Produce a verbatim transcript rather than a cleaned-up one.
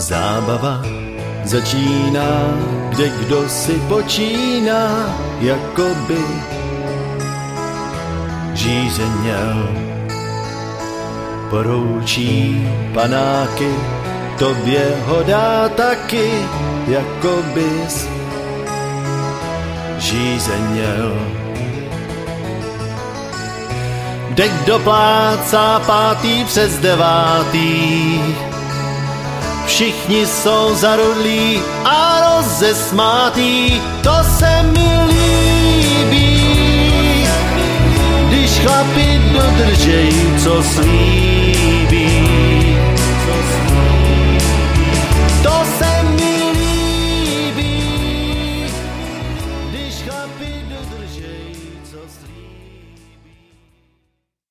Zábava začíná, kde kdo si počíná, jakoby žízeněl. Poroučí panáky, tobě ho dá taky, jakobys žízeněl. Kde kdo plácá pátý přes devátý, všichni jsou zarudlí a rozesmátý, to se mi líbí, když chlapi dodržejí, co slíbí. To se mi líbí, když chlapi dodržejí.